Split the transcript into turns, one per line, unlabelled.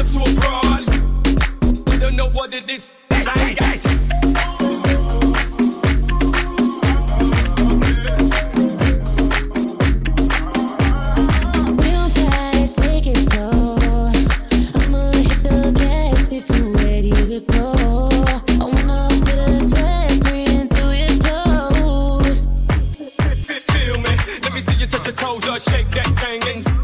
to a brawl. I don't know what it is. I got it. Shake that thing and